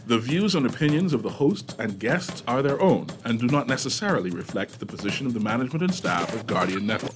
The views and opinions of the hosts and guests are their own and do not necessarily reflect the position of the management and staff of Guardian Network.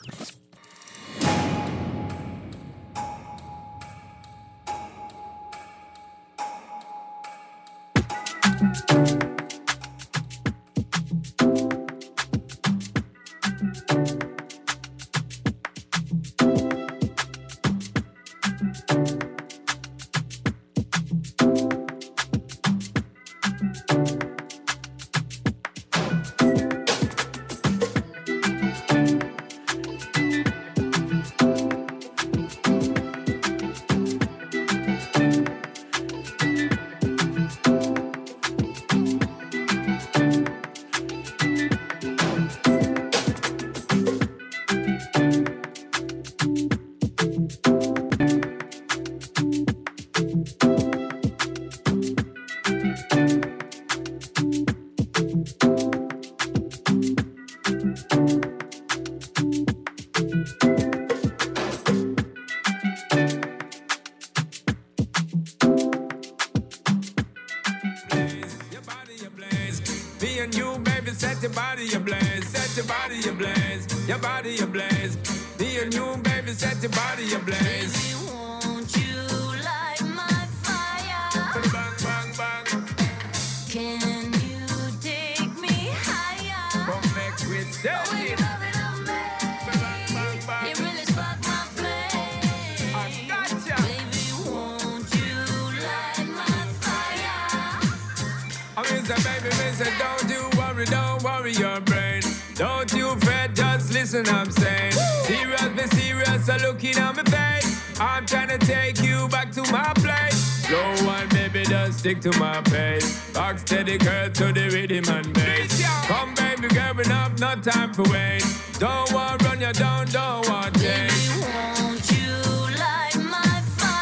I'm saying, serious, be serious, so looking at my face. I'm trying to take you back to my place. Slow one, baby, just stick to my pace. Rock steady, girl, to the rhythm and bass. Come, baby, girl, we have no time for wait. Don't want run you down, don't want change. Baby, won't you light my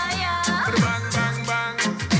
fire? Bang, bang, bang.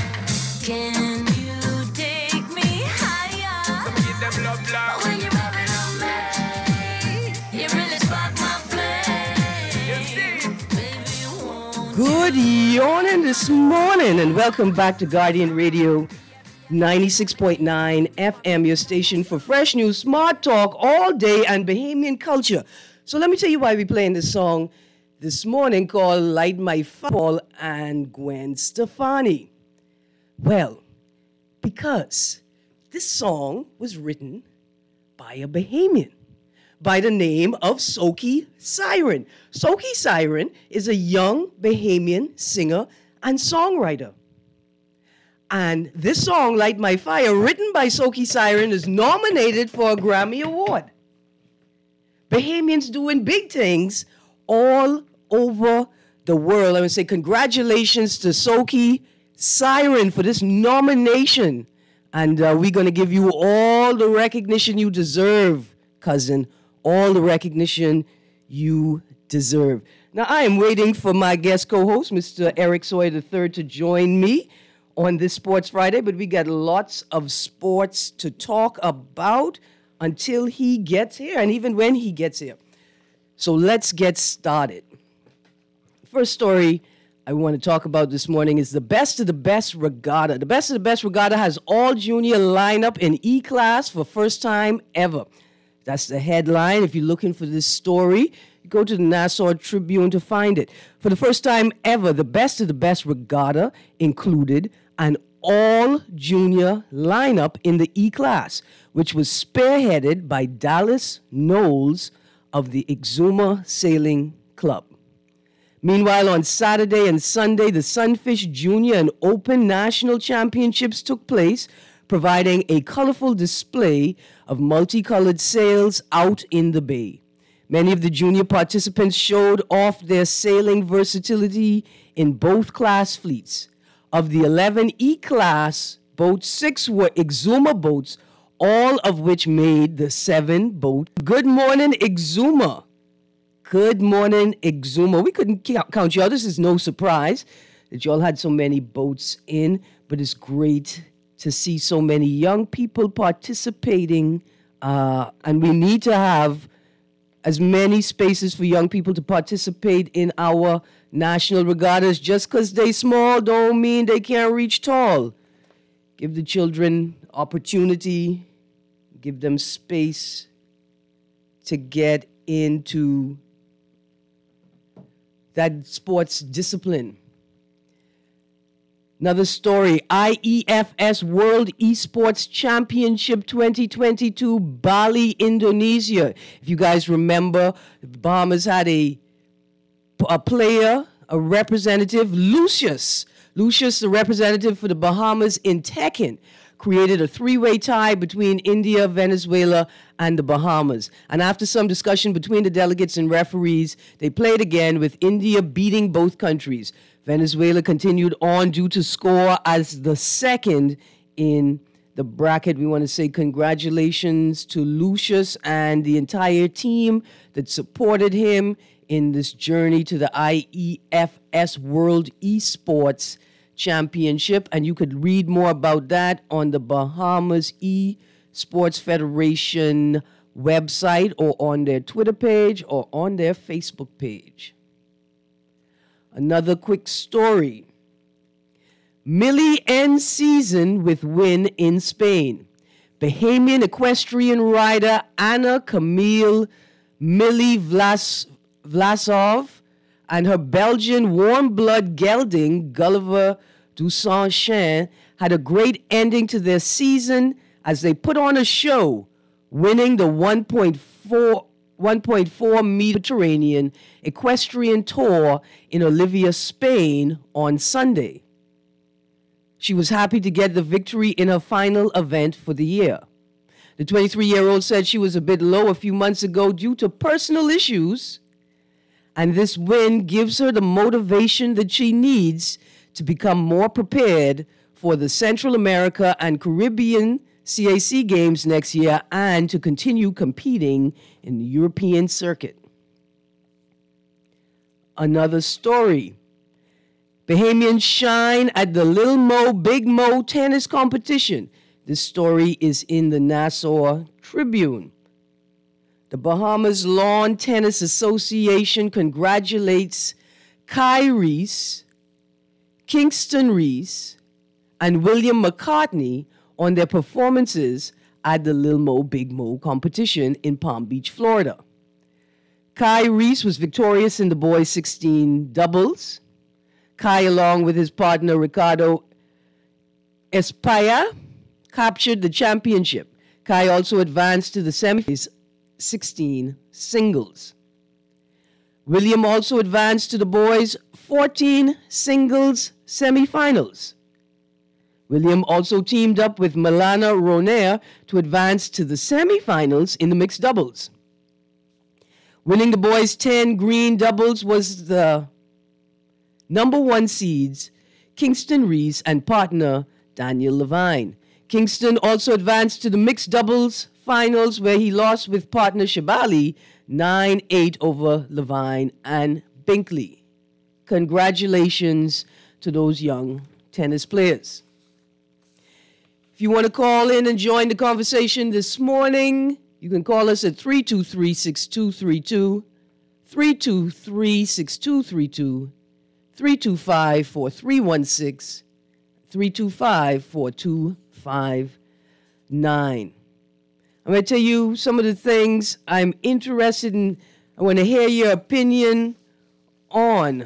Can you take me higher? Some give them love, love. When you're rubbing on me, you really spark my flame. You see? Baby, won't Good morning this morning, and welcome back to Guardian Radio 96.9 FM, your station for fresh news, smart talk all day, and Bahamian culture. So let me tell you why we're playing this song this morning called Light My Fire and Gwen Stefani. Well, because this song was written by a Bahamian by the name of Soki Siren. Soki Siren is a young Bahamian singer and songwriter. And this song, Light My Fire, written by Soki Siren, is nominated for a Grammy Award. Bahamians doing big things all over the world. I would say congratulations to Soki Siren for this nomination. And we're going to give you all the recognition you deserve, cousin. All the recognition you deserve. Now, I am waiting for my guest co-host, Mr. Eric Sawyer III, to join me on this Sports Friday, but we got lots of sports to talk about until he gets here, and even when he gets here. So let's get started. First story I want to talk about this morning is the Best of the Best Regatta. The Best of the Best Regatta has all junior lineup in E-Class for first time ever. That's the headline. If you're looking for this story, you go to the Nassau Tribune to find it. For the first time ever, the Best of the Best Regatta included an all-junior lineup in the E-Class, which was spearheaded by Dallas Knowles of the Exuma Sailing Club. Meanwhile, on Saturday and Sunday, the Sunfish Junior and Open National Championships took place, providing a colorful display of multicolored sails out in the bay. Many of the junior participants showed off their sailing versatility in both class fleets. Of the 11 E-Class boats, 6 were Exuma boats, all of which made the 7 boat. Good morning, Exuma. Good morning, Exuma. We couldn't count you out. This is no surprise that you all had so many boats in, but it's great to see so many young people participating, and we need to have as many spaces for young people to participate in our national regattas. Just because they small don't mean they can't reach tall. Give the children opportunity, give them space to get into that sports discipline. Another story, IEFS World Esports Championship 2022, Bali, Indonesia. If you guys remember, the Bahamas had a player, a representative, Lucius, the representative for the Bahamas in Tekken, created a three-way tie between India, Venezuela, and the Bahamas. And after some discussion between the delegates and referees, they played again with India beating both countries. Venezuela continued on due to score as the second in the bracket. We want to say congratulations to Lucius and the entire team that supported him in this journey to the IEFS World Esports Championship. And you could read more about that on the Bahamas Esports Federation website or on their Twitter page or on their Facebook page. Another quick story. Millie ends season with win in Spain. Bahamian equestrian rider Anna Camille Millie Vlasov and her Belgian warm-blood gelding Gulliver du Saint-Chien had a great ending to their season as they put on a show, winning the 1.4 Mediterranean equestrian tour in Olivia, Spain on Sunday. She was happy to get the victory in her final event for the year. The 23-year-old said she was a bit low a few months ago due to personal issues, and this win gives her the motivation that she needs to become more prepared for the Central America and Caribbean CAC Games next year and to continue competing in the European circuit. Another story. Bahamians shine at the Lil Mo Big Mo tennis competition. This story is in the Nassau Tribune. The Bahamas Lawn Tennis Association congratulates Kai Reese, Kingston Reese, and William McCartney on their performances at the Lil Mo Big Mo competition in Palm Beach, Florida. Kai Reese was victorious in the boys' 16 doubles. Kai, along with his partner Ricardo Espaya, captured the championship. Kai also advanced to the semifinals 16 singles. William also advanced to the boys' 14 singles semifinals. William also teamed up with Milana Ronaire to advance to the semifinals in the mixed doubles. Winning the boys' 10 green doubles was the number one seeds, Kingston Reese and partner Daniel Levine. Kingston also advanced to the mixed doubles finals where he lost with partner Shabali 9-8 over Levine and Binkley. Congratulations to those young tennis players. If you want to call in and join the conversation this morning, you can call us at 323-6232, 323-6232, 325-4316, 325-4259. I'm going to tell you some of the things I'm interested in. I want to hear your opinion on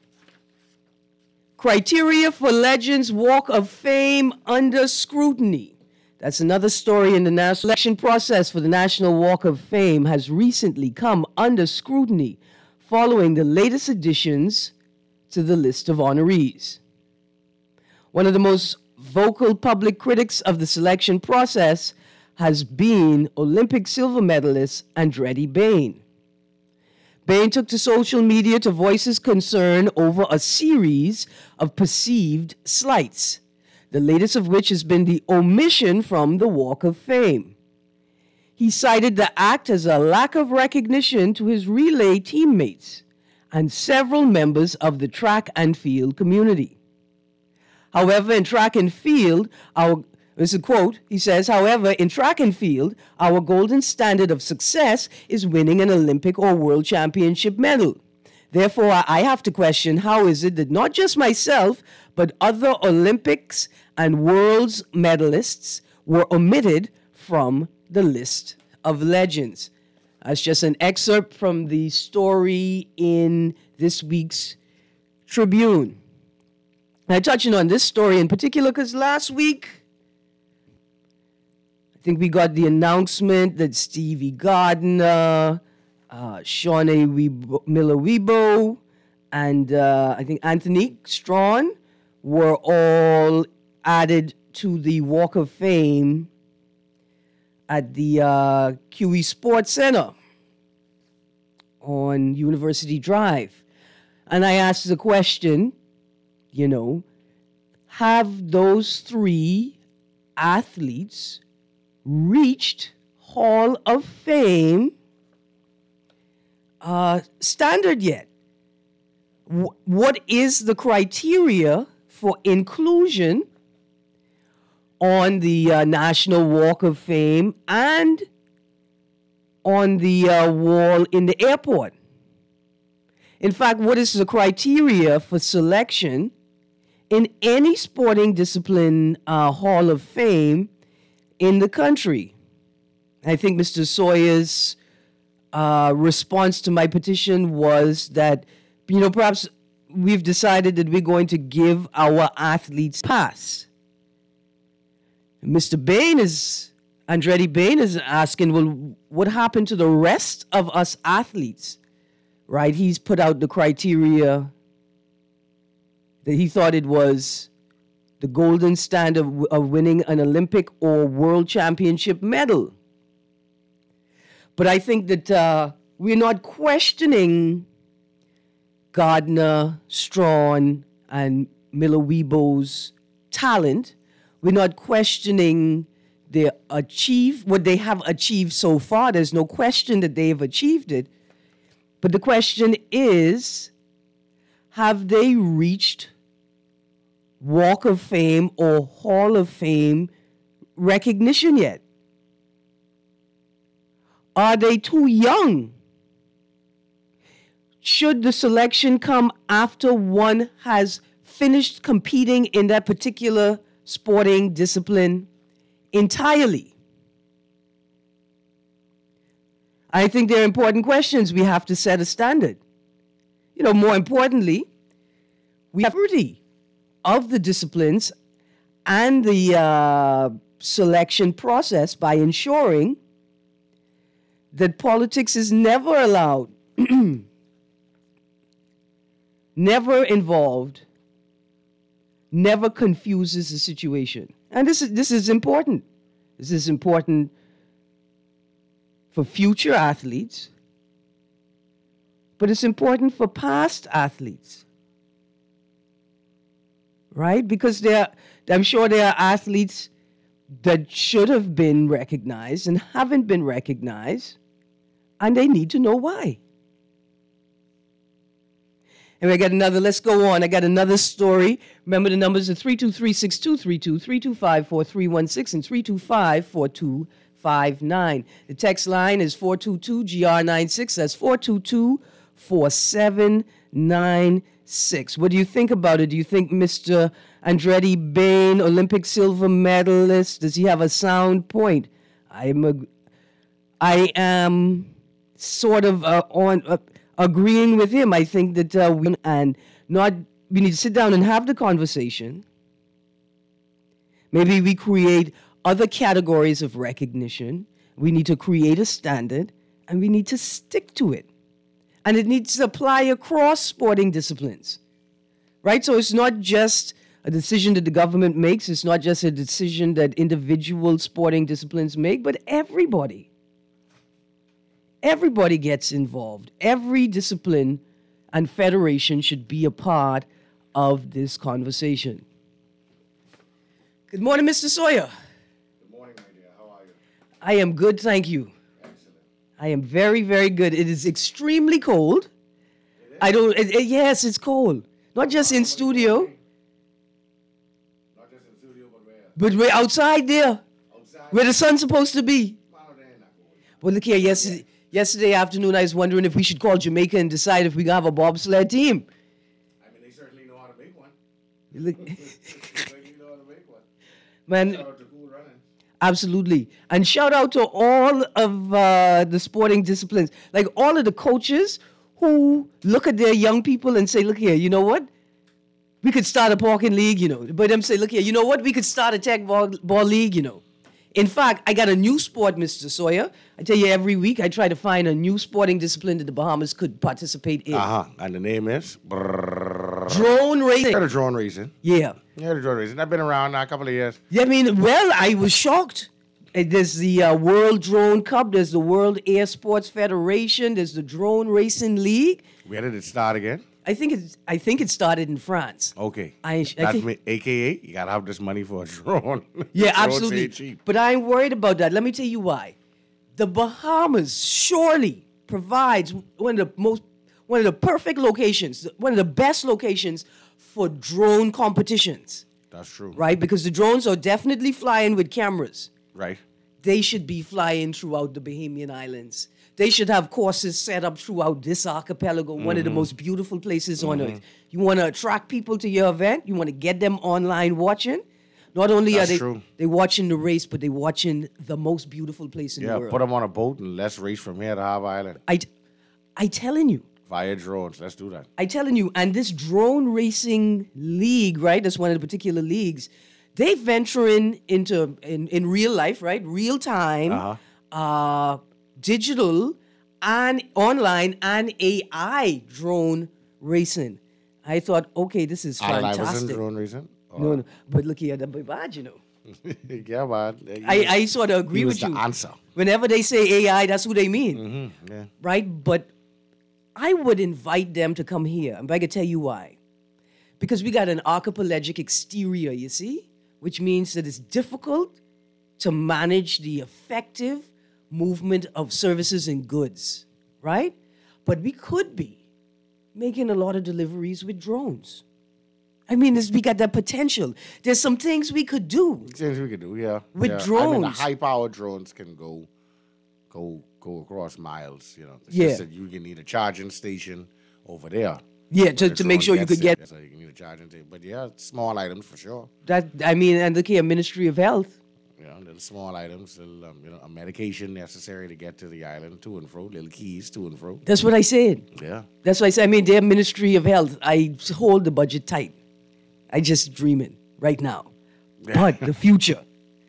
criteria for Legends Walk of Fame under scrutiny. That's another story in the national election process for the National Walk of Fame has recently come under scrutiny following the latest additions to the list of honorees. One of the most vocal public critics of the selection process has been Olympic silver medalist Andretti Bain. Bain took to social media to voice his concern over a series of perceived slights, the latest of which has been the omission from the Walk of Fame. He cited the act as a lack of recognition to his relay teammates and several members of the track and field community. However, in track and field, this is a quote, he says, however, in track and field, our golden standard of success is winning an Olympic or World Championship medal. Therefore, I have to question how is it that not just myself, but other Olympics and Worlds medalists were omitted from the list of legends. That's just an excerpt from the story in this week's Tribune. I'm touching on this story in particular because last week, I think we got the announcement that Stevie Gardner, Shawnee Miller-Weibo, and I think Anthony Strawn were all added to the Walk of Fame at the QE Sports Center on University Drive. And I asked the question, have those three athletes reached Hall of Fame standard yet? What is the criteria for inclusion on the National Walk of Fame and on the wall in the airport? In fact, what is the criteria for selection in any sporting discipline Hall of Fame in the country? I think Mr. Sawyer's response to my petition was that, perhaps we've decided that we're going to give our athletes pass. Mr. Andretti Bain is asking, well, what happened to the rest of us athletes? Right? He's put out the criteria that he thought it was the golden standard of winning an Olympic or world championship medal. But I think that we're not questioning Gardner, Strawn, and Miller-Weibo's talent. We're not questioning what they have achieved so far. There's no question that they have achieved it. But the question is, have they reached Walk of Fame or Hall of Fame recognition yet? Are they too young? Should the selection come after one has finished competing in that particular sporting discipline entirely? I think they're important questions. We have to set a standard. More importantly, we have liberty of the disciplines and the selection process by ensuring that politics is never allowed, never involved, never confuses the situation. And this is important. This is important for future athletes, but it's important for past athletes, right? Because I'm sure there are athletes that should have been recognized and haven't been recognized, and they need to know why. And let's go on. I got another story. Remember the numbers are 323-6232, 325-4316, and 325-4259. The text line is 422-GR96. That's 422-4796. What do you think about it? Do you think Mr. Andretti Bain, Olympic silver medalist, does he have a sound point? I am sort of agreeing with him. I think that we need to sit down and have the conversation. Maybe we create other categories of recognition. We need to create a standard, and we need to stick to it. And it needs to apply across sporting disciplines, right? So it's not just a decision that the government makes. It's not just a decision that individual sporting disciplines make, but everybody. Everybody gets involved. Every discipline and federation should be a part of this conversation. Good morning, Mr. Sawyer. Good morning, my dear. How are you? I am good, thank you. Excellent. I am very, very good. It is extremely cold. Yes, it's cold. Not just in studio. Not just in studio, but where? But we're outside there, Outside? where the sun's supposed to be. Well, Well, look here, yesterday afternoon I was wondering if we should call Jamaica and decide if we can have a bobsled team. I mean, they certainly know how to make one. Look- Like, you know how to make one. Man, Shout out to Cool Runnings. absolutely. And shout out to all of the sporting disciplines, like all of the coaches who look at their young people and say, look here, you know what? We could start a parking league, you know. But them say, look here, you know what? We could start a tech ball league, you know. In fact, I got a new sport, Mr. Sawyer. I tell you, every week I try to find a new sporting discipline that the Bahamas could participate in. And the name is? Drone racing. Yeah, the drone racing. Yeah. Yeah, the drone racing. I've been around now a couple of years. Yeah, I mean, well, I was shocked. There's the World Drone Cup. There's the World Air Sports Federation. There's the Drone Racing League. Where did it start again? I think it started in France. Okay. I That's think- me, AKA, you got to have this money for a drone. Yeah, Drones absolutely. ain't cheap. But I ain't worried about that. Let me tell you why. The Bahamas surely provides one of the perfect locations, one of the best locations for drone competitions, That's true. right? Because the drones are definitely flying with cameras. Right. They should be flying throughout the Bahamian Islands. They should have courses set up throughout this archipelago, one of the most beautiful places on earth. You want to attract people to your event. You want to get them online watching. Not only That's are true. they watching the race, but they watching the most beautiful place in Yeah, the world. put them on a boat and let's race from here to Harbour Island I telling you, via drones. Let's do that. I telling you, and this drone racing league, right? That's one of the particular leagues. They venturing into in real life, right? Real time, digital, and online and AI drone racing. I thought, okay, this is Allen Iverson fantastic. drone racing. No, but look here, the bad, you know. Yeah, man. I sort of agree he was with the you. answer. Whenever they say AI, that's who they mean. Yeah. Right? But I would invite them to come here. And I can tell you why. Because we got an archipelagic exterior, you see? Which means that it's difficult to manage the effective movement of services and goods, right? But we could be making a lot of deliveries with drones. I mean, we got that potential. There's some things we could do. Things we could do, yeah. With yeah. I mean, the drones. high-powered drones can go across miles, you know. It's Yeah. just that you can need a charging station over there. Yeah, The to make drone sure you gets could get it. So you can need a charging station. But yeah, small items for sure. that. I mean, and look here, Ministry of Health. You know, little small items, little, a medication necessary to get to the island, to and fro, little keys to and fro. That's what I said. Yeah. That's what I said. I mean, their Ministry of Health, I hold the budget tight. I just dreaming right now. But the future,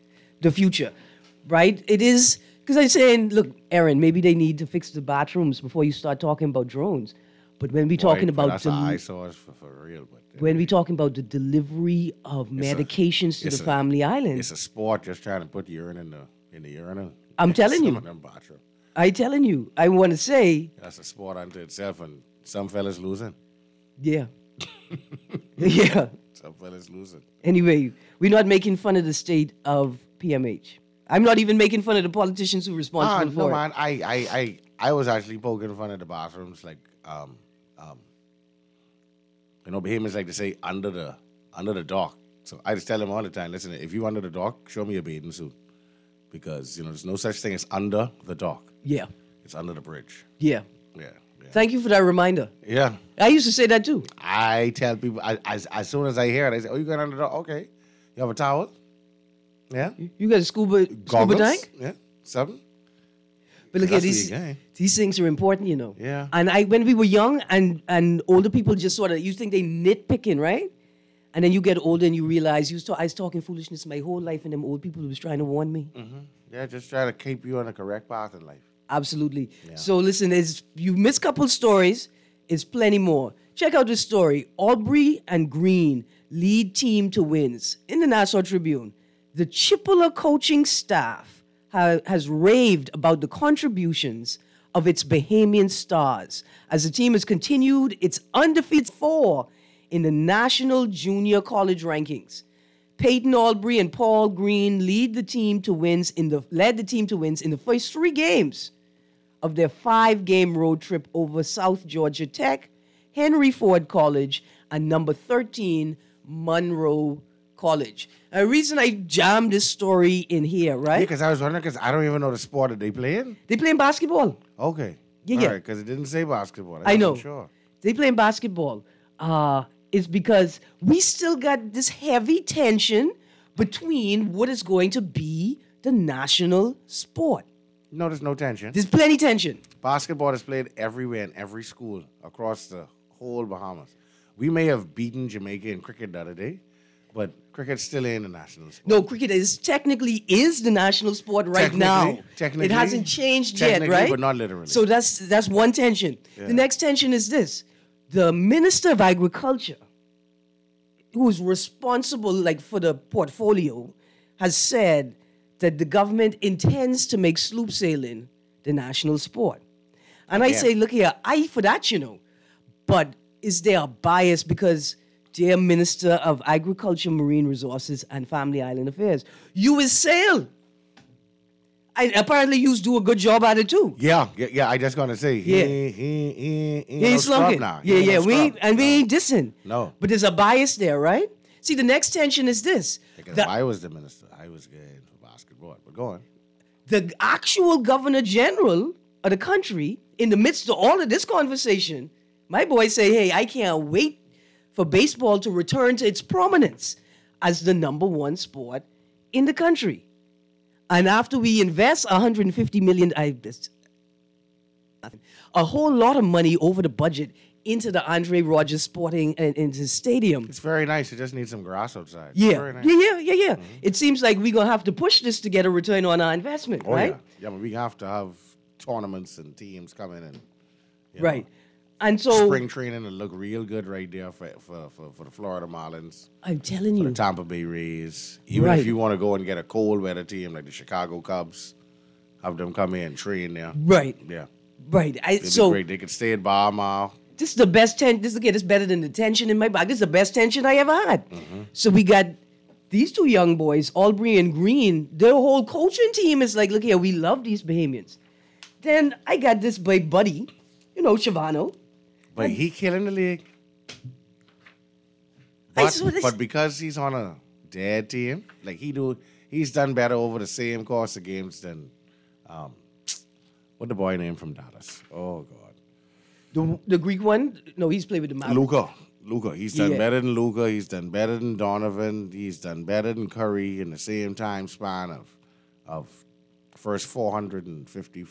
right? It is, because I'm saying, look, Aaron, maybe they need to fix the bathrooms before you start talking about drones. But when we talking Boy, about that's an eyesore for real. But when we talking about the delivery of medications to it's the a- family islands, it's a sport just trying to put urine in the urinal. I'm telling Some you. of them bathroom. I telling you, I want to say, That's a sport unto itself, and some fellas losing. yeah. Yeah. Some fellas losing. Anyway, we're not making fun of the state of PMH. I'm not even making fun of the politicians who are responsible No, for it. man. I was actually poking fun at the bathrooms, like Bahamians like to say under the dock. So I just tell them all the time, listen, if you under the dock, show me a bathing suit, because there's no such thing as under the dock. Yeah. It's under the bridge. Yeah. Yeah. Thank you for that reminder. Yeah. I used to say that too. I tell people as soon as I hear it, I say, "Oh, you going under the dock? Okay. You have a towel? Yeah. You got a scuba Goggles? tank? Yeah. Something. But look at That's these. what you get. These things are important, Yeah. And when we were young and older people just sort of, you think they nitpicking, right? And then you get older and you realize I was talking foolishness my whole life, and them old people was trying to warn me. Yeah, just try to keep you on the correct path in life. Absolutely. So listen, you missed a couple stories. It's plenty more. Check out this story. Aubrey and Green lead team to wins. In the Nassau Tribune, the Chippewa coaching staff has raved about the contributions of its Bahamian stars as the team has continued its undefeated 4 in the National Junior College rankings. Peyton Aubrey and Paul Green led the team to wins in the first 3 games of their 5-game road trip over South Georgia Tech, Henry Ford College, and number 13 Monroe College. The reason I jammed this story in here, Yeah, right? because I was wondering, because I don't even know the sport that they play in. They playing basketball. Okay. Yeah, All yeah. right, because it didn't say basketball. I know. wasn't sure. They playing basketball. is because we still got this heavy tension between what is going to be the national sport. No, there's no tension. There's plenty tension. Basketball is played everywhere in every school across the whole Bahamas. We may have beaten Jamaica in cricket the other day, but cricket still ain't a national sport. No, cricket is technically the national sport right now. Technically, it hasn't changed yet, technically, right? but not literally. So that's one tension. The next tension is this: the Minister of Agriculture, who's responsible like for the portfolio, has said that the government intends to make sloop sailing the national sport. And I say, look here, for that, but is there a bias because dear Minister of Agriculture, Marine Resources, and Family Island Affairs, you will sail. And apparently you do a good job at it too. Yeah. I just gonna say he He no slunk scrub it. now. Yeah, He no we scrub. ain't dissing. No. But there's a bias there, right? See, the next tension is this. Because The- if I was the minister, I was getting for basketball. But go on. the actual governor general of the country, in the midst of all of this conversation, my boy say, hey, I can't wait for baseball to return to its prominence as the number one sport in the country. And after we invest $150 million, a whole lot of money over the budget into the Andre Rogers Sporting and into stadium. It's very nice. It just needs some grass outside. Yeah, Very nice. yeah. It seems like we're gonna have to push this to get a return on our investment, Oh, right? yeah. But we have to have tournaments and teams come in and you Right. know, And so spring training will look real good right there for the Florida Marlins, I'm telling for you, the Tampa Bay Rays. Even Right. if you want to go and get a cold weather team like the Chicago Cubs, have them come in and train there. right, Yeah. right. It'd be So great. They could stay at Bahamas. this is the best tension. This is better than the tension in my body. This is the best tension I ever had. Mm-hmm. So we got these two young boys, Aubrey and Green. Their whole coaching team is like, look here, we love these Bahamians. Then I got this big buddy, Shavano. But he killing the league. I But, saw this- but because he's on a dead team, like he's done better over the same course of games than what the boy named from Dallas. Oh God. The Greek one, no, he's played with the Mavericks. Luca. He's done Yeah. better than Luca. He's done better than Donovan. He's done better than Curry in the same time span of first 450,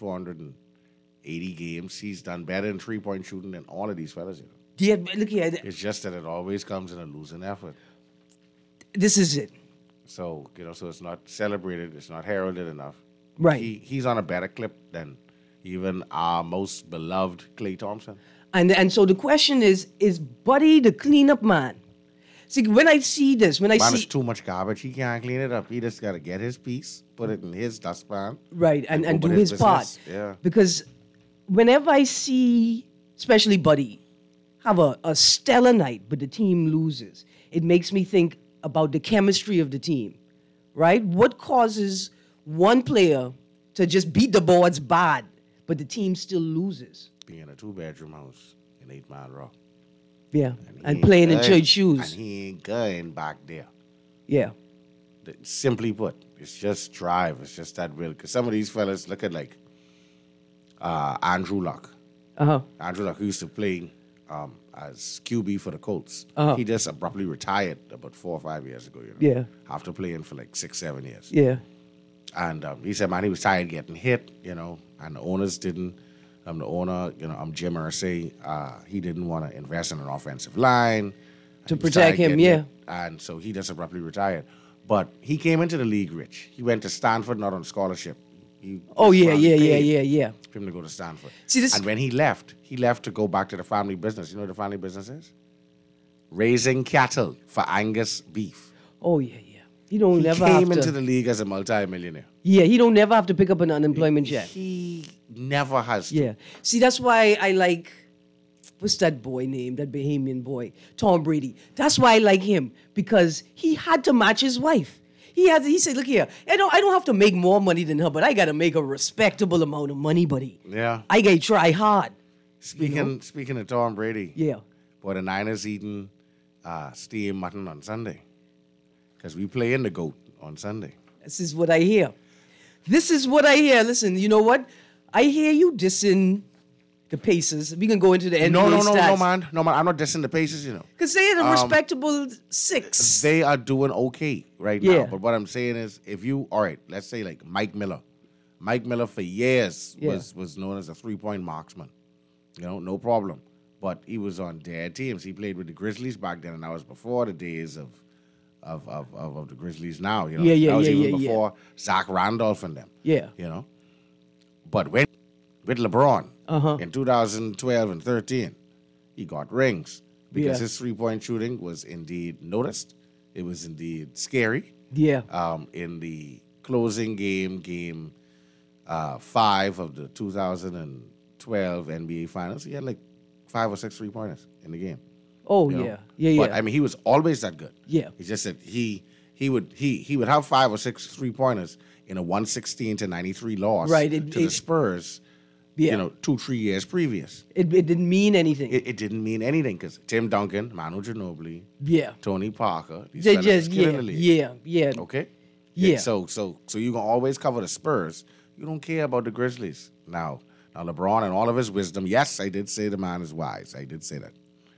480 games. He's done better in 3-point shooting than all of these fellas. Yeah, look here, It's just that it always comes in a losing effort. this is it. So, so it's not celebrated, it's not heralded enough. Right. He's on a better clip than even our most beloved Klay Thompson. And so the question is Buddy the cleanup man? See, when I see this, Man, it's too much garbage. He can't clean it up. He just got to get his piece, put it in his dustpan. right, and go do about his part. business. Yeah. Because whenever I see, especially Buddy, have a stellar night, but the team loses, it makes me think about the chemistry of the team, right? What causes one player to just beat the boards bad, but the team still loses? Being in a 2-bedroom house in 8 Mile Rock. Yeah, he and ain't playing in good, church shoes. And he ain't going back there. Yeah, Simply put, it's just drive. It's just that will. Because some of these fellas, look at like Andrew Luck. uh-huh. Andrew Luck, who used to play as QB for the Colts. Uh-huh. He just abruptly retired about 4 or 5 years ago. Yeah. After playing for like 6, 7 years. Yeah, And he said, man, he was tired getting hit, and the owners didn't. The owner, Jim Irsay, he didn't want to invest in an offensive line. To He was protect tired him, getting yeah. hit, and so he just abruptly retired. But he came into the league rich. He went to Stanford, not on scholarship. Oh, his yeah, family paid yeah. for him to go to Stanford. See, this- And when he left to go back to the family business. You know what the family business is? Raising cattle for Angus beef. Oh, yeah. He don't He never have came to. into the league as a multi-millionaire. Yeah, he don't never have to pick up an unemployment check. He never has to. Yeah. See, that's why I like, what's that boy name, that Bahamian boy? Tom Brady. That's why I like him, because he had to match his wife. He said, look here, I don't have to make more money than her, but I got to make a respectable amount of money, buddy. Yeah. I got to try hard. Speaking of Tom Brady, Yeah. boy, the Niners eating steam mutton on Sunday. Because we play in the GOAT on Sunday. This is what I hear. This is what I hear. Listen, you know what? I hear you dissing the Pacers. We can go into the NBA No, stats. man. No, man. I'm not dissing the Pacers, you know. Because they're a respectable 6. They are doing okay right Yeah. now. But what I'm saying is, if you, all right, let's say like Mike Miller. Mike Miller for years Yeah. was known as a 3-point marksman. You know, no problem. But he was on dead teams. He played with the Grizzlies back then, and that was before the days of the Grizzlies now. You know, Yeah, that was yeah, even yeah, before Zach Randolph and them. Yeah. You know, but with LeBron Uh-huh. in 2012 and 13, he got rings because Yeah. his 3-point shooting was indeed noticed. It was indeed scary. Yeah. In the closing game 5 of the 2012 NBA Finals, he had like 5 or 6 3-pointers in the game. Oh, you know? yeah. Yeah, But yeah. I mean, he was always that good. Yeah. It's just that he would have 5 or 6 3-pointers in a 116-93 loss Right, to the Spurs. Yeah. You know, 2-3 years previous. It didn't mean anything. It didn't mean anything because Tim Duncan, Manu Ginobili, yeah. Tony Parker, these They fellas just, was killing yeah, the league. yeah. Okay. Yeah. So you can always cover the Spurs. You don't care about the Grizzlies. Now LeBron and all of his wisdom. Yes, I did say the man is wise. I did say that.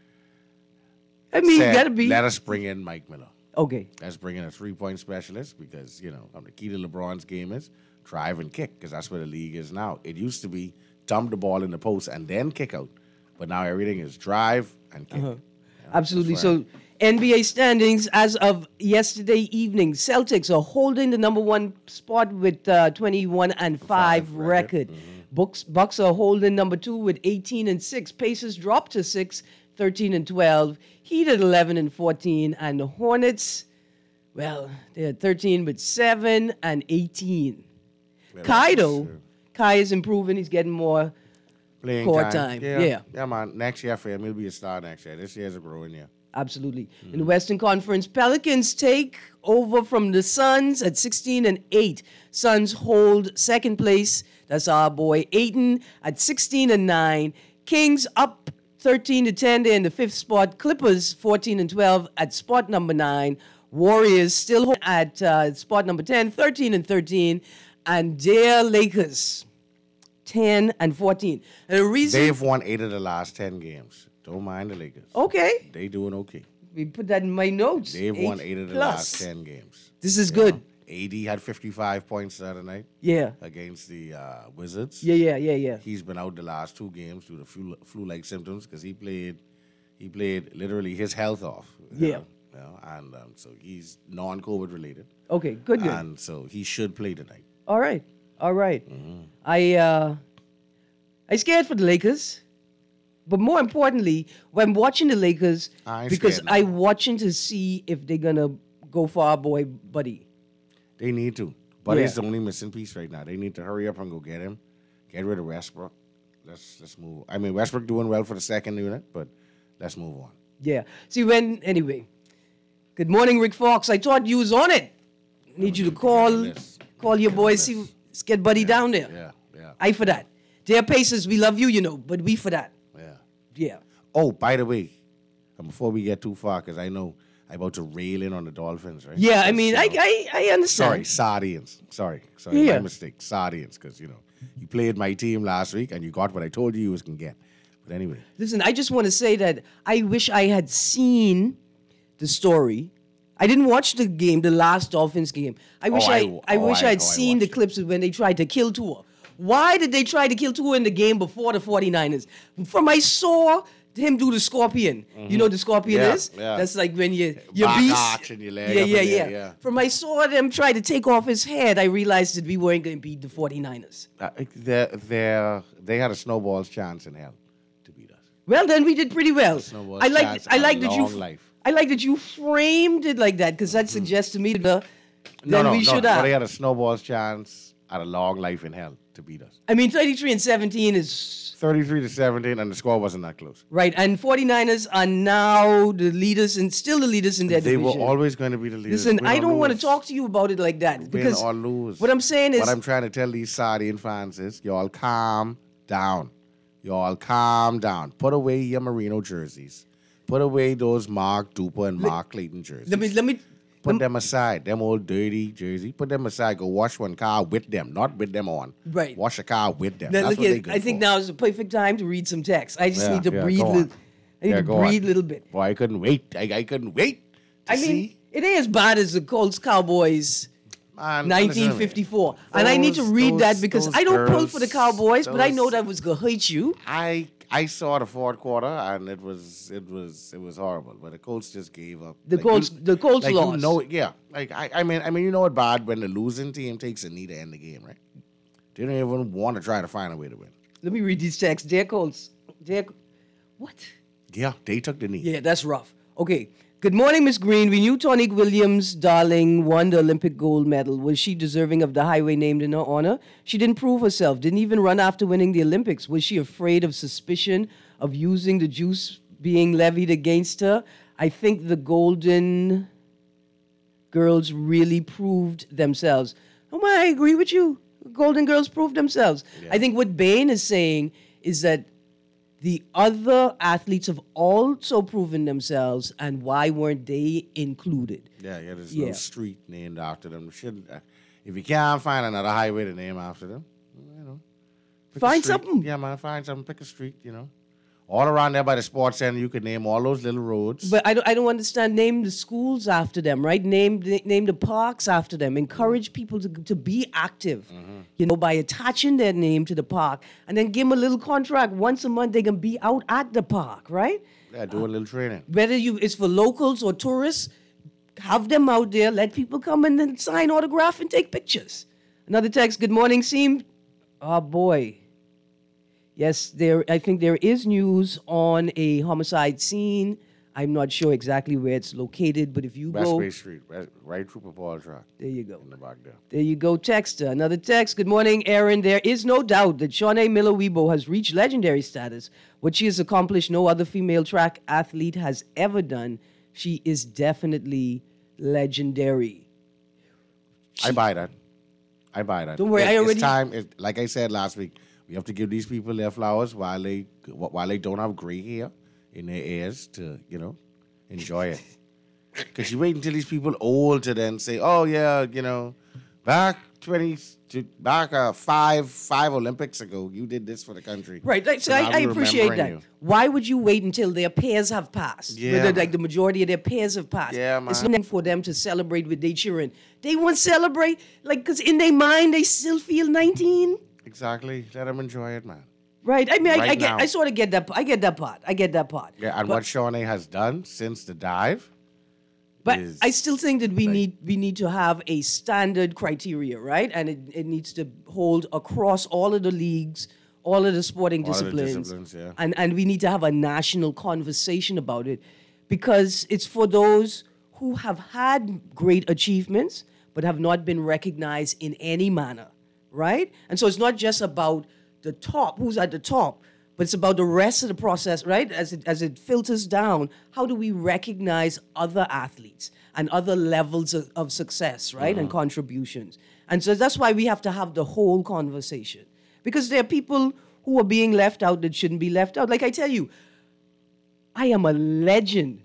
I mean, you Said, gotta be. Let us bring in Mike Miller. Okay. Let's bring in a 3-point specialist because you know the key to LeBron's game is drive and kick because that's where the league is now. It used to be dump the ball in the post and then kick out, but now everything is drive and kick. Yeah, Absolutely. that's right. So, NBA standings as of yesterday evening, Celtics are holding the number 1 spot with 21-5 record. Bucks are holding number 2 with 18-6. Pacers dropped to 6, 13-12. Heat at 11-14, and the Hornets, well, they're 13 with 7 and 18. Kai though, Kai is improving. He's getting more. Playing court time. Yeah. Yeah, man. Next year for him, he'll be a star next year. This year's a growing year. Absolutely. In the Western Conference, Pelicans take over from the Suns at 16-8. Suns hold second place. That's our boy Ayton at 16-9. Kings up 13-10. They're in the 5th spot. Clippers 14-12 at spot number 9. Warriors still at spot number 10, 13-13. And their Lakers 10-14. And the reason They've won 8 of the last 10 games. Don't mind the Lakers. okay, They doing okay. we put that in my notes. They've won 8 of the plus. last 10 games. This is good. AD had 55 points the other night Yeah. against the Wizards. Yeah. He's been out the last 2 games due to flu-like symptoms because he played literally his health off. Yeah. And so he's non-COVID related. Okay, good. And so he should play tonight. All right. Mm-hmm. I scared for the Lakers, but more importantly, when watching the Lakers, I ain't because scared no I more. watching to see if they're gonna go for our boy Buddy. They need to. But he's Yeah. the only missing piece right now. They need to hurry up and go get him. Get rid of Westbrook. Let's move. I mean, Westbrook doing well for the second unit, but let's move on. Yeah. See anyway. Good morning, Rick Fox. I thought you was on it. Need you to call your boy. See, let's get Buddy down there. Yeah. I for that. They're Pacers. We love you, but we for that. Yeah. Yeah. Oh, by the way, and before we get too far, because I know I'm about to rail in on the Dolphins, right? Yeah. I 'Cause, mean, you know, I understand. Sardians. Sorry, Yeah. my mistake. Sardians, because you played my team last week and you got what I told you was gonna get. But anyway, Listen, I just want to say that I wish I had seen the story. I didn't watch the game, the last Dolphins game. I wish I wish I'd seen the watched it. clips of when they tried to kill Tua. Why did they try to kill Tua in the game before the 49ers? From I saw him do the scorpion. You know what the scorpion Yeah, is? yeah. That's like when your Back beast. arch and your leg up in the air, yeah. From I saw them try to take off his head, I realized that we weren't going to beat the 49ers. they had a snowball's chance in hell to beat us. Well, then we did pretty well. Snowball's I like chance I of like a that you long life. I like that you framed it like that because that suggests to me that No, we should but they have. had a snowball's chance at a long life in hell to beat us. I mean, 33-17 is 33-17, and the score wasn't that close. right, and 49ers are now the leaders and still the leaders in their They division. were always going to be the leaders. Listen, Win I or don't want to lose. talk to you about it like that Win because or lose. what I'm saying is What I'm trying to tell these Sardian fans is, y'all calm down. Y'all calm down. Put away your Marino jerseys. Put away those Mark Duper and Mark Clayton jerseys. let me Put them aside. Them old dirty jersey. Put them aside. Go wash one car with them, not with them on. Right. Wash a car with them. Now, That's look what at- they good I think for. now is the perfect time to read some text. I just Yeah, need to yeah, breathe. go on. I need to go on. breathe a little bit. Boy, I couldn't wait. I couldn't wait to I mean, see. it ain't as bad as the Colts Cowboys Man, listen to me. 1954. And I need to read that because those I don't pull girls, for the Cowboys, but I know those- that was gonna hurt you. I saw the fourth quarter and it was horrible. But the Colts just gave up. The Colts like lost. You know, yeah. Like I mean, you know it's bad when the losing team takes a knee to end the game, right? They don't even want to try to find a way to win. Let me read these texts. Dear Colts. What? Yeah, they took the knee. Yeah, that's rough. Okay. Good morning, Miss Green. We knew Tonique Williams' darling won the Olympic gold medal. Was she deserving of the highway named in her honor? She didn't prove herself, didn't even run after winning the Olympics. Was she afraid of suspicion of using the juice being levied against her? I think the Golden Girls really proved themselves. Oh, I agree with you. Golden Girls proved themselves. I think what Bain is saying is that the other athletes have also proven themselves, and why weren't they included? Yeah, there's Yeah. no street named after them. If you can't find another highway to name after them, you know. pick a Find street. something. Yeah, man, find something. Pick a street, you know. All around there by the sports center, you could name all those little roads. But I don't understand. Name the schools after them, right? Name the parks after them. Encourage people to be active, you know, by attaching their name to the park, and then give them a little contract once a month. They can be out at the park, right? Yeah, do a little training. Whether it's for locals or tourists, have them out there. Let people come and then sign autograph and take pictures. Another text. Good morning, Seam. Oh boy. Yes, I think there is news on a homicide scene. I'm not sure exactly where it's located, but if you go, Westway Street, right through the ball track there you go. in the back there. There you go, texter. Another text. Good morning, Aaron. There is no doubt that Shawnee Miller-Weibo has reached legendary status. What she has accomplished, no other female track athlete has ever done. She is definitely legendary. I buy that. Don't worry, I already- It's time. Like I said last week, we have to give these people their flowers while they don't have gray hair in their ears to, you know, enjoy it. Because you wait until these people old to then say, oh yeah, you know, back 5 Olympics ago, you did this for the country. Right, like, so now I we're appreciate that. remembering you. Why would you wait until their peers have passed? Yeah, Whether, man. like the majority of their peers have passed. Yeah, It's man. not for them to celebrate with their children. They won't celebrate, like, because in their mind, they still feel 19. Exactly. Let them enjoy it, man. Right? I mean, Right now. I sort of get that. I get that part. Yeah, and But- what Shawnee has done since the dive. But is I still think that we like- need to have a standard criteria, right? And it needs to hold across all of the leagues, all of the sporting All of the disciplines. disciplines, yeah. And we need to have a national conversation about it because it's for those who have had great achievements but have not been recognized in any manner, right? And so it's not just about the top, who's at the top, but it's about the rest of the process, right? As it filters down, how do we recognize other athletes and other levels of success, right? And contributions. And so that's why we have to have the whole conversation. Because there are people who are being left out that shouldn't be left out. Like I tell you, I am a legend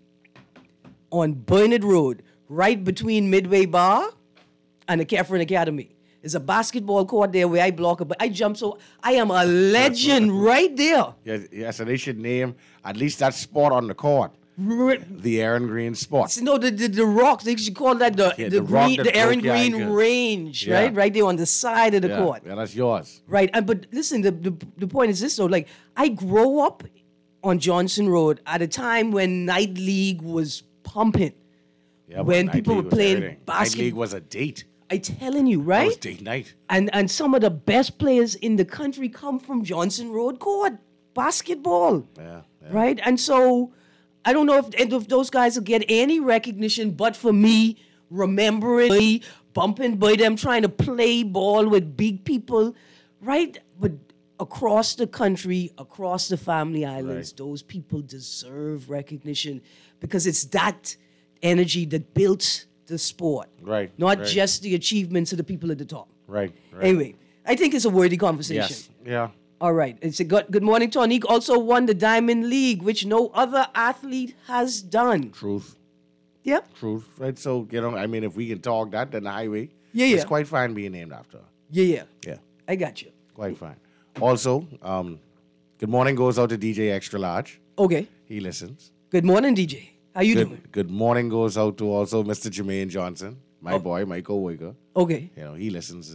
on Burnett Road, right between Midway Bar and the Catherine Academy. There's a basketball court there where I block it, but I jump so I am a legend right there. Yeah, so they should name at least that spot on the court the Aaron Green spot. No, the rocks. They should call that the rock green, that the Aaron broke your Green ankle. range, Yeah. right there on the side of the Yeah, court. yeah, that's yours. Right, but listen, the point is this though. Like I grow up on Johnson Road at a time when Night League was pumping. Yeah, but When Night people League were was playing everything. Night basket- League was a date. I telling you, That right? was date night. And some of the best players in the country come from Johnson Road Court basketball, Yeah, yeah. right? And so I don't know if those guys will get any recognition, but for me, remembering me, bumping by them, trying to play ball with big people, right? But across the country, across the Family Islands, Right. those people deserve recognition because it's that energy that built the sport, Right, Not right. just the achievements of the people at the top. Right, right. Anyway, I think it's a worthy conversation. Yes. Yeah. All right. It's a good morning. Tonique also won the Diamond League, which no other athlete has done. Truth. Yeah. Truth, right? So, I mean, if we can talk that, then the highway, Yeah, it's yeah. quite fine being named after her. Yeah. Yeah, I got you. quite fine. Also, good morning goes out to DJ Extra Large. Okay. He listens. Good morning, DJ. How you doing? Good morning goes out to also Mr. Jermaine Johnson, my Oh. boy, my co-worker. Okay. He listens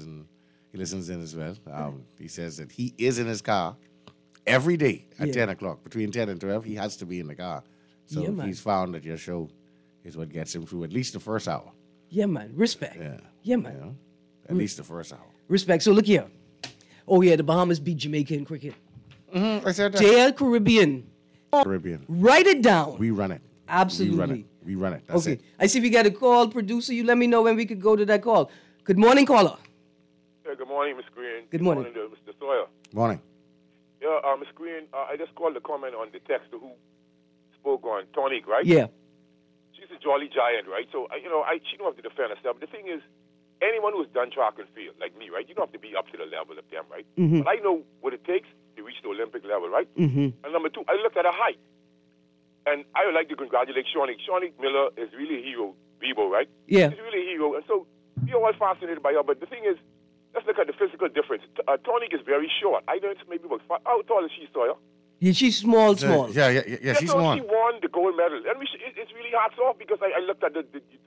in as well. He says that he is in his car every day at Yeah. 10 o'clock. Between 10 and 12, he has to be in the car. So Yeah, man. he's found that your show is what gets him through at least the first hour. Yeah, man. Respect. Yeah, man. You know? At least the first hour. Respect. So look here. Oh yeah, the Bahamas beat Jamaica in cricket. I said that. JL Caribbean. Caribbean. Write it down. We run it. Absolutely. We run it. That's Okay. it. I see we got a call. Producer, you let me know when we could go to that call. Good morning, caller. Yeah, good morning, Miss Green. Good morning. to Mr. Sawyer. Morning. Yeah, Miss Green, I just called to comment on the texter who spoke on Tonique, right? Yeah. She's a jolly giant, right? So, she don't have to defend herself. But the thing is, anyone who's done track and field, like me, right, you don't have to be up to the level of them, right? Mm-hmm. But I know what it takes to reach the Olympic level, right? Mm-hmm. And number two, I looked at her height. And I would like to congratulate Shawnee. Shawnee Miller is really a hero, Bebo, right? Yeah. She's really a hero. And so we are all fascinated by her. But the thing is, let's look at the physical difference. Tonique is very short. I know it's maybe about how tall is she, Sawyer? Yeah, she's small. Yeah, she's so one. she won the gold medal. And it's really hats off because I looked at the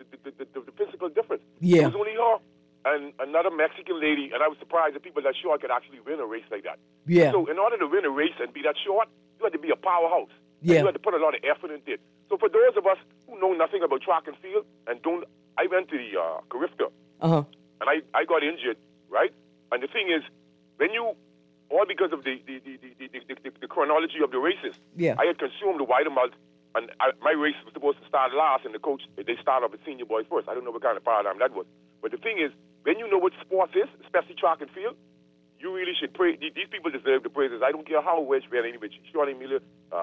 physical difference. Yeah. It was only her and another Mexican lady, and I was surprised that people that short could actually win a race like that. Yeah. So in order to win a race and be that short, you had to be a powerhouse. And Yeah. you had to put a lot of effort into it. So for those of us who know nothing about track and field and don't, I went to the Carifta, Uh-huh. and I got injured, right? And the thing is, when you, all because of the chronology of the races, Yeah. I had consumed the white malt, and my race was supposed to start last, and the coach, they start off with senior boys first. I don't know what kind of paradigm that was. But the thing is, when you know what sports is, especially track and field, you really should pray. These people deserve the praises. I don't care how wedge ran anyway. Shawnee Miller,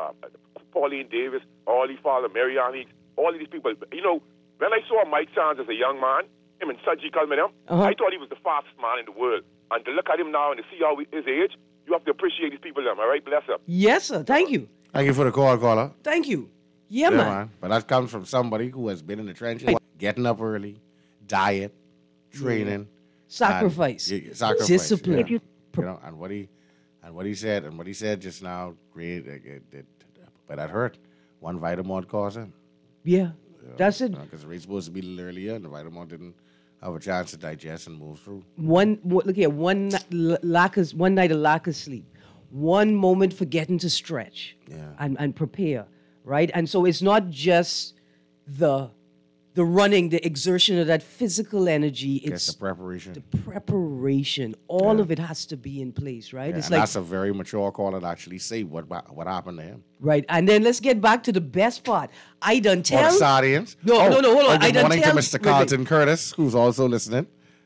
Pauline Davis, Ollie Fowler, Marianne Hicks, all of these people. You know, when I saw Mike Sands as a young man, him and Saji Kalman, Uh-huh. I thought he was the fastest man in the world. And to look at him now and to see how his age, you have to appreciate these people, all right? Bless them. Yes, sir. Thank you. Thank you for the call, caller. Thank you. Yeah, man. But that comes from somebody who has been in the trenches, getting up early, diet, training, Sacrifice. and- sacrifice, Discipline. yeah. And what he said just now, but that hurt. One vitamin caused him. Yeah. That's it. Because the race was supposed to be a little earlier, and the vitamin didn't have a chance to digest and move through. Look here, one night of lack of sleep, one moment forgetting to stretch and prepare, right? And so it's not just the running, the exertion of that physical energy. It's It's the preparation. the preparation. All of it has to be in place, right? Yeah, It's and like that's a very mature caller to actually say what happened to him. right. And then let's get back to the best part. I done Or tell. the Sardians. No, hold on. I Good done morning tell. to Mr. wait. Carlton Curtis, who's also listening.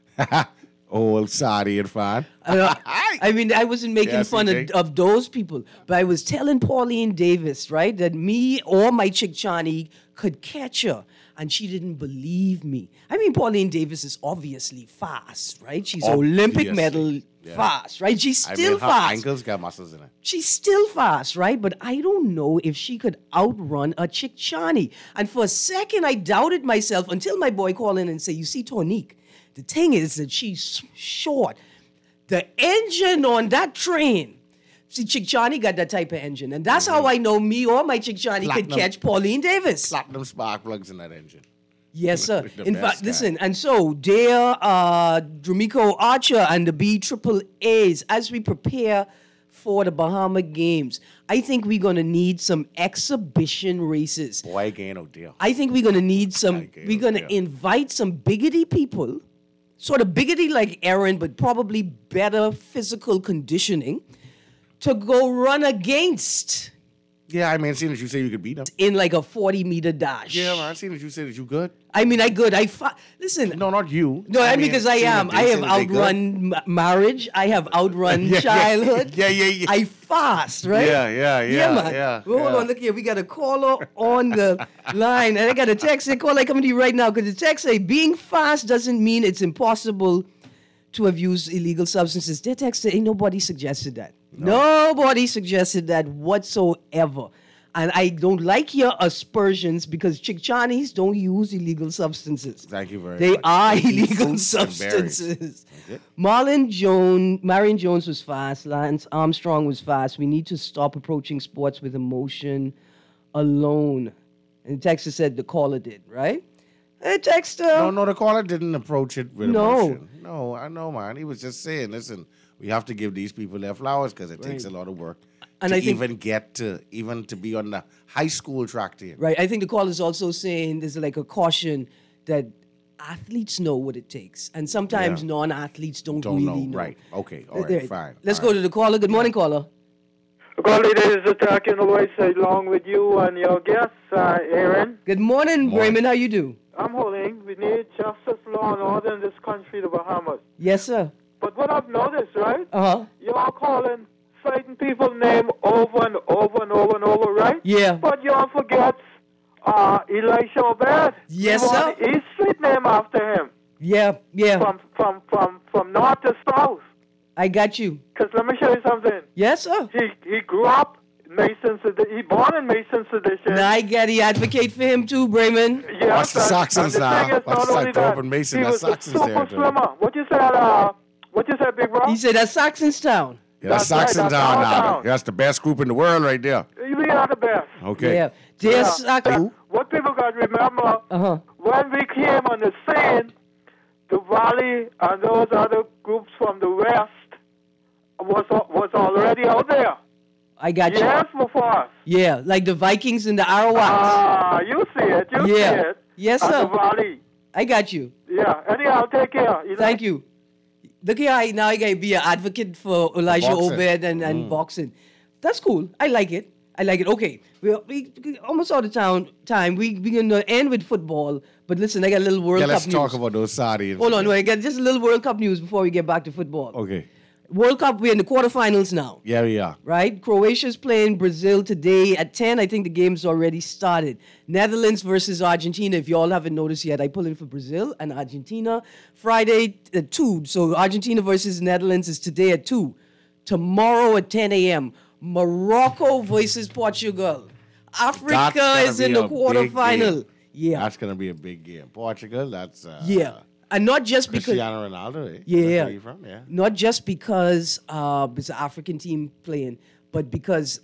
Old Sardian fan. I mean, I wasn't making Yes, fun CJ. of those people, but I was telling Pauline Davis, right, that me or my chick Chani could catch her, and she didn't believe me. I mean, Pauline Davis is obviously fast, right? She's Olympic Obviously. medal fast, right? She's I still mean, her fast. ankles got muscles in it. She's still fast, right? But I don't know if she could outrun a chick Chani. And for a second, I doubted myself until my boy called in and said, you see, Tonique, the thing is that she's short. The engine on that train, see, Chick Chani got that type of engine. And that's how I know me or my Chick Chani could Platinum. catch Pauline Davis. Platinum spark plugs in that engine. Yes, sir. The In best fact, guy. listen, and so, dear Drumiko Archer and the BAAAs, as we prepare for the Bahama Games, I think we're going to need some exhibition races. Boy, again, oh dear. I think we're going to need some, Okay, we're going to okay. invite some biggity people, sort of biggity like Aaron, but probably better physical conditioning, to go run against Yeah, I mean, seeing as you say you could beat him. in like a 40-meter dash. Yeah, man, seeing as you say that you good. I mean, listen. No, not you. No, I mean, because I seeing am. that I they have say that they good. outrun marriage. I have outrun Yeah, yeah, childhood. yeah. I fast, right? Yeah, man. yeah, Well, hold yeah. on, look here. We got a caller on the line. And I got a text. They call coming to you right now because the text say, being fast doesn't mean it's impossible to have used illegal substances. Their text said, ain't nobody suggested that. Nobody suggested that whatsoever. And I don't like your aspersions because Chickanis don't use illegal substances. Thank you very They much. are They eat illegal fruits and berries. substances. Okay. Marion Jones was fast. Lance Armstrong was fast. We need to stop approaching sports with emotion alone. And Texas said the caller did, right? Hey, Texter. No, the caller didn't approach it with No. emotion. No, I know, man. He was just saying, listen, we have to give these people their flowers because it takes a lot of work And to I think- even to be on the high school track team. Right. I think the call is also saying there's like a caution that athletes know what it takes. And sometimes Yeah. non-athletes don't Don't really know. Right. Okay. All There- right. Fine. Let's All go right. to the caller. Good morning, caller. Golly, this is Attacking the Voice along with you and your guests, Aaron. Good morning, Morning. Raymond. How you do? I'm holding. We need justice, law, and order in this country, the Bahamas. Yes, sir. But what I've noticed, right? Uh-huh. Y'all calling certain people's name over and over and over and over, right? Yeah. But y'all forget Elisha Obed. Yes, we sir. want East Street name after him, Yeah. from north to south. I got you. Because let me show you something. Yes, sir. He grew up Mason Sedition. He born in Mason Sedition. Now I got to advocate for him too, Raymond. Yeah, Watch the Saxons now. Watch the Saxons. Urban Mason, he that's was Saxons a super territory. swimmer. What you said, big bro? He said that's Saxon's Town. Yeah, that's That's right, Saxon that's Town our now. town. That's the best group in the world right there. We are the best. Okay. Yeah. Dear Yeah. Saxon. What people got to remember, Uh-huh. when we came on the scene, the Valley and those other groups from the West was already out there. I got you. Yes, before us. Yeah, like the Vikings and the Arawaks. Ah, you see it. You Yeah. see it. Yes, And sir. the Valley. I got you. Yeah. Anyhow, take care. Thank you. Look here, now I gotta be an advocate for Elijah boxing. Obed and boxing. That's cool. I like it. Okay, we almost out of time. We gonna end with football, but listen, I got a little World Yeah, Cup let's news. talk about those Saudis. Hold on, wait, I got just a little World Cup news before we get back to football. Okay. World Cup, we're in the quarterfinals now, Yeah, we are. right? Croatia's playing Brazil today at 10. I think the game's already started. Netherlands versus Argentina. If you all haven't noticed yet, I pull in for Brazil and Argentina. Friday at 2. So Argentina versus Netherlands is today at 2. Tomorrow at 10 a.m., Morocco versus Portugal. Africa That's gonna is in be the a big quarterfinal. game. Yeah. That's going to be a big game. Portugal, that's Yeah. And not just because... Cristiano Ronaldo, eh? Yeah. That's where you from, yeah. Not just because it's an African team playing, but because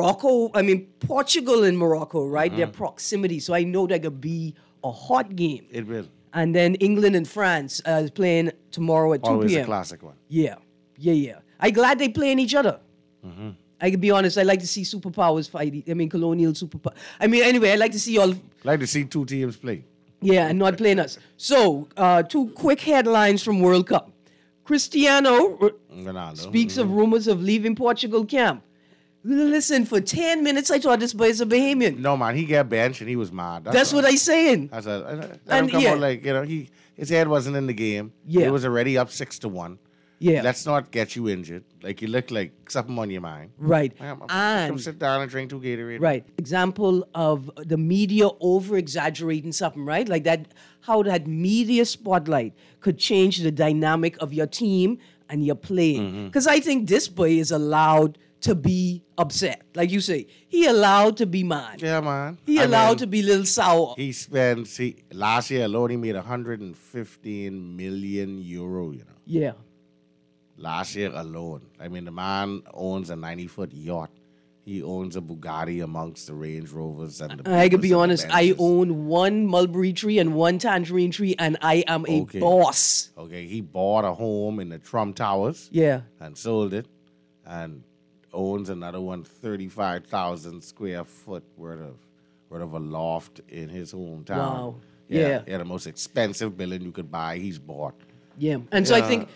Portugal and Morocco, right? Their proximity. So I know that could be a hot game. It will. And then England and France is playing tomorrow at 2 Always p.m. a classic one. Yeah. I'm glad they playing each other. I can be honest, I like to see superpowers fight. Colonial superpower. Anyway, I like to see all... Like to see two teams play. Yeah, and not playing us. So, 2 quick headlines from World Cup. Cristiano Ronaldo. speaks of rumors of leaving Portugal camp. Listen, for 10 minutes, I thought this boy is a Bahamian. No, man, he got benched and he was mad. That's what I saying. Let him And come yeah. out like, his head wasn't in the game. Yeah. He was already up 6-1. Yeah. Let's not get you injured. Like, you look like something on your mind. Right. Come And, sit down and drink 2 Gatorade. right, example of the media over-exaggerating something, right? Like that, how that media spotlight could change the dynamic of your team and your playing. Because I think this boy is allowed to be upset. Like you say, he allowed to be mad. Yeah, man. He allowed to be a little sour. Last year alone, he made 115 million euro, Yeah. Last year alone. The man owns a 90-foot yacht. He owns a Bugatti amongst the Range Rovers and the I can be Beamers and the honest, I Benzes. own 1 mulberry tree and 1 tangerine tree, and I am a Okay. boss. Okay, he bought a home in the Trump Towers Yeah. and sold it and owns another one, 35,000 square foot worth of a loft in his hometown. Wow. Yeah. Yeah, the most expensive building you could buy, he's bought. Yeah. And so I think,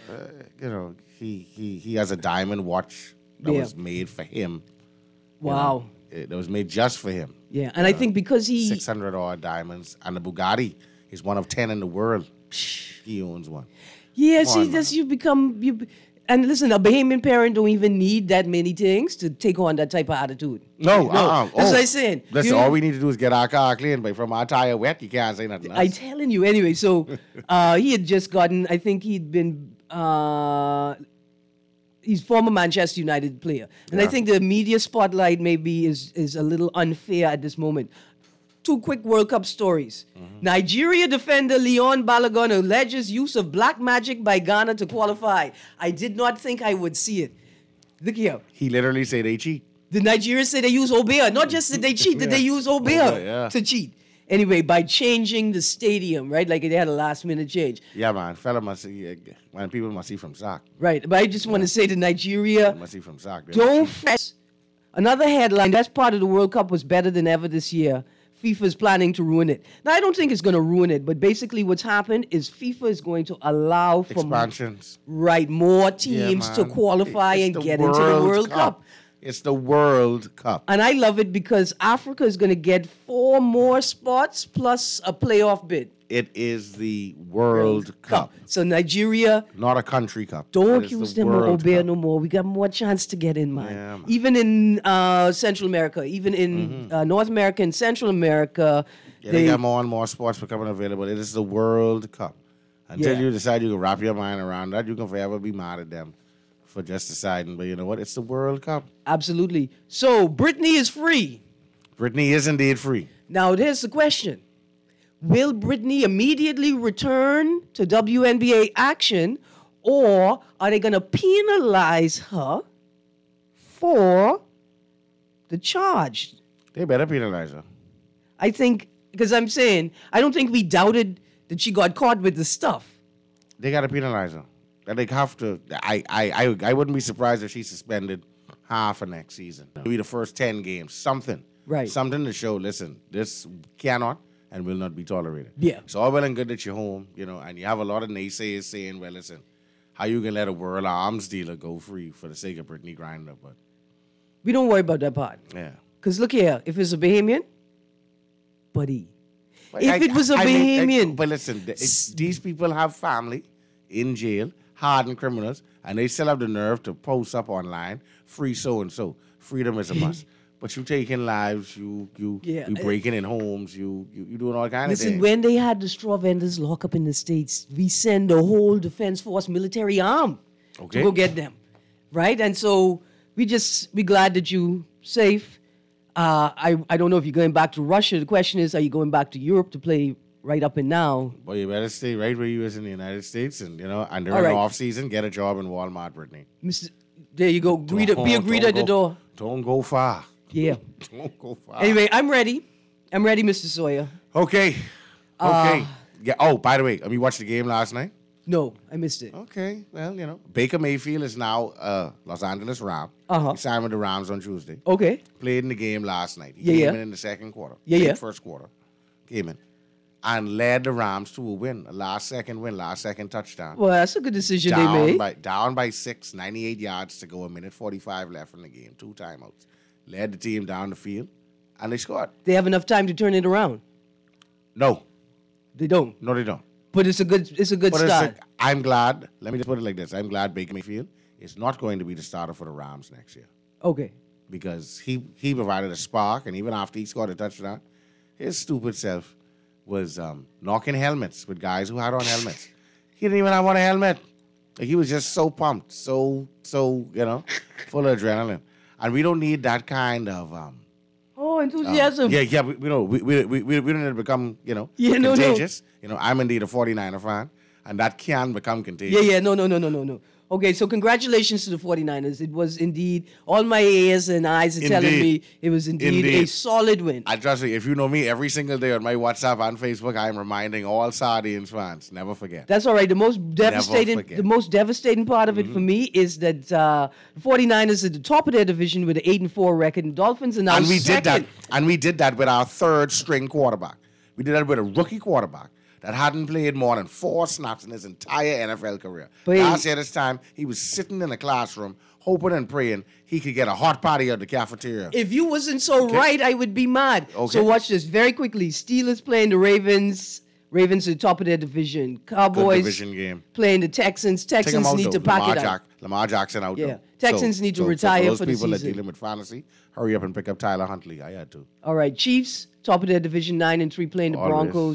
He has a diamond watch that Yeah. was made for him. wow. That was made just for him. Yeah. And I think because he, 600 odd diamonds. And the Bugatti is one of 10 in the world. He owns one. yeah, Come see, on, that's and listen, a Bahamian parent don't even need that many things to take on that type of attitude. No. That's what I'm saying. Listen, You- all we need to do is get our car clean, but from our tire wet, you can't say nothing else. I telling you anyway. So he had just gotten. I think he'd been. he's former Manchester United player. And I think the media spotlight maybe is a little unfair at this moment. Two quick World Cup stories. Nigeria defender Leon Balogun alleges use of black magic by Ghana to qualify. I did not think I would see it. Look here. He literally said they cheat. The Nigerians say they use Obeah. Not just that they cheat, that they use Obeah to cheat. Anyway, by changing the stadium, right? Like they had a last minute change. Yeah, man. Fella must see, man, people must see from sock. Right. But I just want to say to Nigeria, Must see from sock. They don't cheat. fess. Another headline, that's part of the World Cup was better than ever this year. FIFA is planning to ruin it. Now, I don't think it's going to ruin it, but basically what's happened is FIFA is going to allow for Expansions. more teams Yeah, to man. qualify It's and the get into the World Cup. It's the World Cup. And I love it because Africa is going to get 4 more spots plus a playoff bid. It is the World Cup, So Nigeria, not a country cup. don't It is accuse the them of World Obeah Cup. no more. We got more chance to get in, man. Yeah, man. Even in Central America, even in North America and Central America, Yeah, they got more and more sports becoming available. It is the World Cup. Until Yeah. you decide you can wrap your mind around that, you can forever be mad at them for just deciding. But you know what? It's the World Cup. Absolutely. So Britney is free. Britney is indeed free. Now, there's the question. Will Britney immediately return to WNBA action, or are they going to penalize her for the charge? They better penalize her. I think, because I'm saying, I don't think we doubted that she got caught with the stuff. They got to penalize her. That they have to. I wouldn't be surprised if she's suspended half of next season. Maybe the first 10 games. Something. Right. Something to show, listen, this cannot and will not be tolerated. Yeah. It's all well and good that you're home, and you have a lot of naysayers saying, well, listen, how you can let a world arms dealer go free for the sake of Britney Griner? But, We don't worry about that part. yeah. Because look here, if it's a Bahamian, buddy. But If it was a Bahamian. but listen, these people have family in jail, hardened criminals, and they still have the nerve to post up online, free so-and-so. Freedom is a must. But you taking lives, you breaking in homes, you doing all kinds of Listen, things. when they had the straw vendors lock up in the States, we send a whole Defense Force military arm to go get them, right? And so we glad that you safe. I don't know if you're going back to Russia. The question is, are you going back to Europe to play right up and now? Well, you better stay right where you is in the United States, and and All during right. the off season, get a job in Walmart, Brittany. There you go. Be a greeter at the door. Don't go far. Yeah. Don't go far. Anyway, I'm ready. I'm ready, Mr. Sawyer. Okay. Okay. Yeah. Oh, by the way, you watched the game last night? No, I missed it. Okay. Well, Baker Mayfield is now Los Angeles Ram. Uh-huh. He signed with the Rams on Tuesday. Okay. Played in the game last night. He Yeah, came yeah. in the second quarter. Yeah, yeah. First quarter. Came in. And led the Rams to a win. A last-second touchdown. Well, that's a good decision they made. Down by 6, 98 yards to go, a minute 45 left in the game, 2 timeouts. Led the team down the field, and they scored. They have enough time to turn it around. No, They don't. they don't. But it's a good But start. I'm glad, let me just put it like this. I'm glad Baker Mayfield is not going to be the starter for the Rams next year Okay. because he provided a spark, and even after he scored a touchdown, his stupid self was knocking helmets with guys who had on helmets. He didn't even have on a helmet. Like, he was just so pumped, so full of adrenaline. And we don't need that kind of Enthusiasm. we don't need to become Yeah, no. contagious. I'm indeed a 49er fan, and that can become contagious. Yeah. No. Okay, so congratulations to the 49ers. It was indeed, all my ears and eyes are telling me Indeed. it was indeed a Indeed. solid win. I trust you. If you know me, every single day on my WhatsApp and Facebook, I am reminding all Sardines fans, never forget. That's all right. The most devastating forget. part of it for me is that the 49ers at the top of their division with an 8-4 record, and Dolphins are now And we second. did that with our third string quarterback. We did that with a rookie quarterback that hadn't played more than 4 snaps in his entire NFL career. But Last year this time, he was sitting in a classroom hoping and praying he could get a hot potty at the cafeteria. If you wasn't so right, I would be mad. Okay. So watch this very quickly. Steelers playing the Ravens. Ravens at the top of their division. Cowboys division game. playing the Texans. Take him Texans out, need though. to pack it out. Lamar Jackson out. Yeah. though. Texans need to retire for those for the people that season. dealing with fantasy, hurry up and pick up Tyler Huntley. I had to. All right, Chiefs, top of their division, 9-3, playing the Always. Broncos.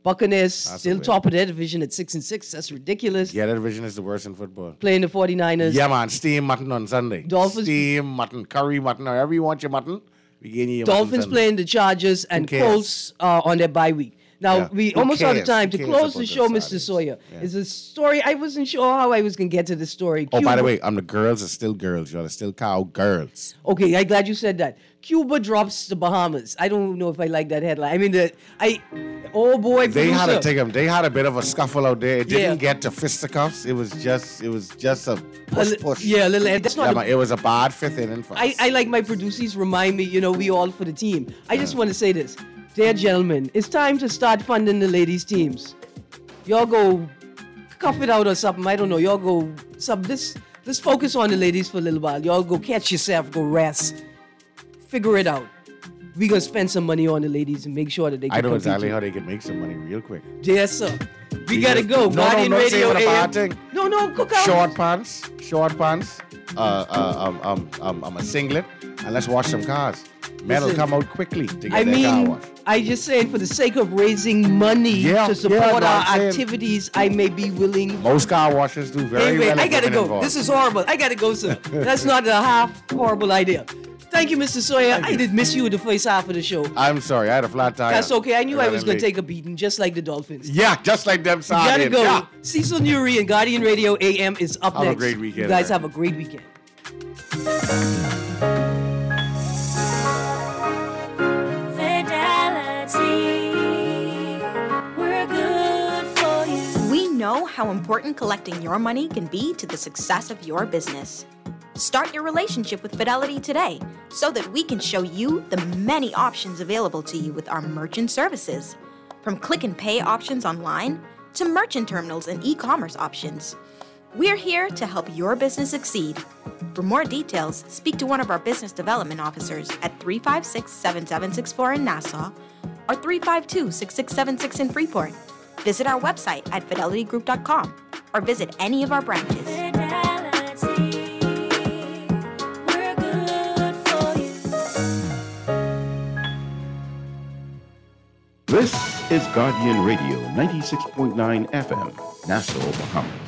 Buccaneers That's still a win. top of their division at 6-6. That's ridiculous. Yeah, that division is the worst in football. Playing the 49ers. Yeah, man. Steam mutton on Sunday. Dolphins- Steam mutton, curry mutton, however you want your mutton. We give you your Dolphins mutton Sunday. playing the Chargers and cares? Colts on their bye week. Now, Yeah. we Who almost out of cares? time. Who To cares close the about show, the Mr. Saturdays? Sawyer, Yeah. is a story. I wasn't sure how I was going to get to the story. Oh, by the Cuba- way, the girls are still girls, y'all. They're still cowgirls. Okay, I'm glad you said that. Cuba drops the Bahamas. I don't know if I like that headline. I mean, oh boy, They had to producer. take them. They had a bit of a scuffle out there. It didn't Yeah. get to fisticuffs. It was just a push. Yeah, a little. And that's not. Yeah, a- man, it was a bad fifth inning for us. I like my producers remind me, we all for the team. I just want to say this. Dear gentlemen, it's time to start funding the ladies' teams. Y'all go cuff it out or something. I don't know. Y'all go let's focus on the ladies for a little while. Y'all go catch yourself, go rest. Figure it out. We gonna spend some money on the ladies and make sure that they can I know compete. exactly how they can make some money real quick. Yes, sir. We gotta go. No, Guardian no, don't say Radio what a bad AM. thing. No, cook out. Short pants, a singlet, and let's wash some cars. Men will Listen, come out quickly to get I their car mean, washed. I just saying for the sake of raising money Yeah, to support yeah, no, our I'm saying- activities, I may be willing. Most car washers do very Anyway, well. I if gotta women go. involved. This is horrible. I gotta go, sir. That's not a half horrible idea. Thank you, Mr. Sawyer. I did miss you in the first half of the show. I'm sorry, I had a flat tire. That's okay. I knew I was Running gonna late. take a beating, just like the Dolphins. Yeah, just like them You gotta sardines. go. Yeah. Cecil Newry and Guardian Radio AM is up Have a next. great weekend, You guys man. have a great weekend. Fidelity, we're good for you. We know how important collecting your money can be to the success of your business. Start your relationship with Fidelity today so that we can show you the many options available to you with our merchant services. From click and pay options online to merchant terminals and e-commerce options. We're here to help your business succeed. For more details, speak to one of our business development officers at 356-7764 in Nassau or 352-6676 in Freeport. Visit our website at fidelitygroup.com or visit any of our branches. Fidelity, we're good for you. This is Guardian Radio 96.9 FM, Nassau, Bahamas.